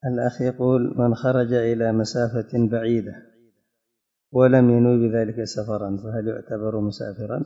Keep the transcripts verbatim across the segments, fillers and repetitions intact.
الأخ يقول: من خرج إلى مسافة بعيدة ولم ينوي بذلك سفرا فهل يعتبر مسافرا؟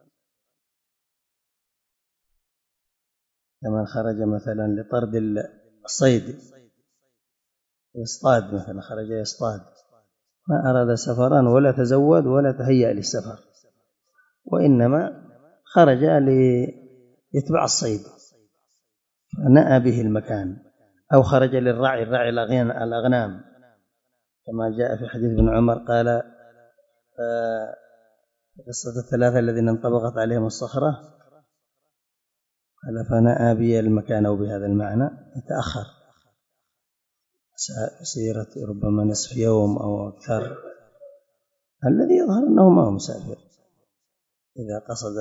كمن خرج مثلا لطرد الصيد، يصطاد مثلا، خرج يصطاد، ما أراد سفرا ولا تزود ولا تهيأ للسفر، وإنما خرج ليتبع الصيد فنأى به المكان، أو خرج للرعي، الرعي الأغنام كما جاء في حديث ابن عمر قال قصة الثلاثة الذين انطبقت عليهم الصخرة، قال فنأى بي المكان، أو بهذا المعنى يتأخر سيرة ربما نصف يوم أو أكثر. الذي يظهر أنه ما هو مسافر إذا قصد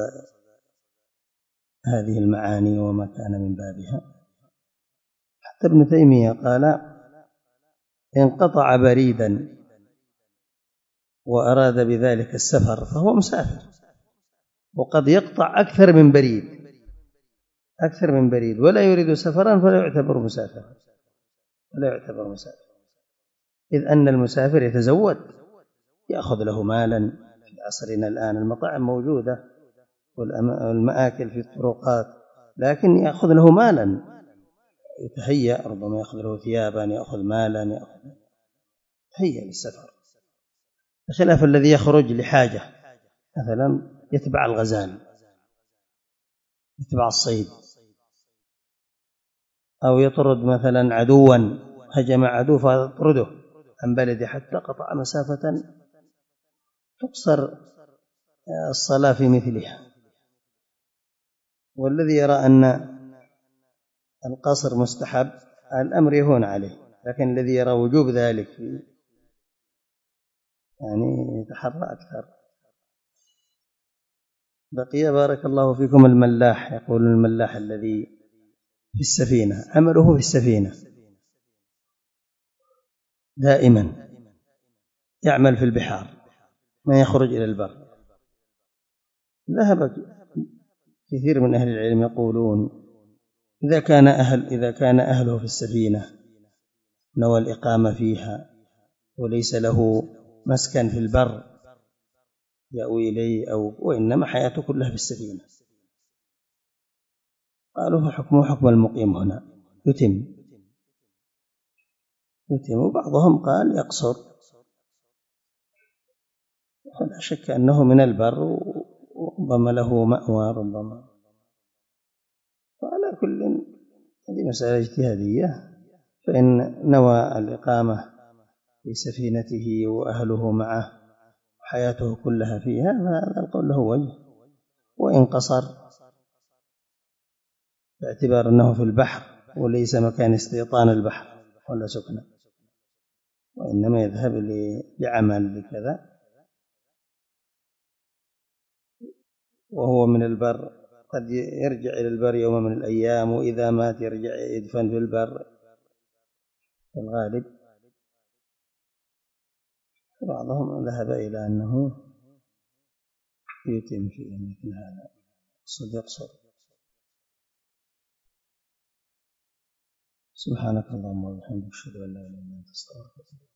هذه المعاني وما كان من بابها. حتى ابن تيمية قال: انقطع بريدا وأراد بذلك السفر فهو مسافر، وقد يقطع أكثر من بريد أكثر من بريد ولا يريد سفرا فلا يعتبر مسافرا ولا يعتبر مسافر إذ أن المسافر يتزود، يأخذ له مالا. في عصرنا الآن المطاعم موجودة والمآكل في الطرقات، لكن يأخذ له مالا، يتهيأ، ربما يأخذ له ثيابا، يأخذ مالا، يأخذ تهيأ للسفر، بخلاف الذي يخرج لحاجة، مثلا يتبع الغزال، يتبع الصيد، أو يطرد مثلا عدوا، هجم عدو فيطرده عن بلده حتى قطع مسافة تقصر الصلاة في مثلها. والذي يرى أن القصر مستحب الأمر يهون عليه، لكن الذي يرى وجوب ذلك يعني يتحرى أكثر. بقي بارك الله فيكم الملاح، يقول الملاح الذي في السفينة عمله في السفينة دائما، يعمل في البحار ما يخرج إلى البر. ذهب كثير من أهل العلم يقولون إذا كان أهل إذا كان أهله في السفينة نوى الإقامة فيها وليس له مسكن في البر يأوي إليه، أو وإنما حياته كلها في السفينة، قالوا فحكمه حكم المقيم هنا، يتم يتم وبعضهم قال يقصر، ولا شك أنه من البر وربما له مأوى ربما. وعلى كل هذه مسألة اجتهادية، فإن نوى الإقامة في سفينته وأهله معه حياته كلها فيها فهذا القول له وجه، وإن قصر باعتبار أنه في البحر وليس مكان استيطان البحر ولا سكنه، وإنما يذهب لعمل لكذا وهو من البر، قد يرجع إلى البر يوم من الأيام، وإذا مات يرجع يدفن في البر في الغالب. بعضهم ذهب إلى أنه يتم فيه مثل هذا صدق صدق. سبحانك اللهم وبحمدك، أشهد أن لا إله إلا أنت، أستغفرك.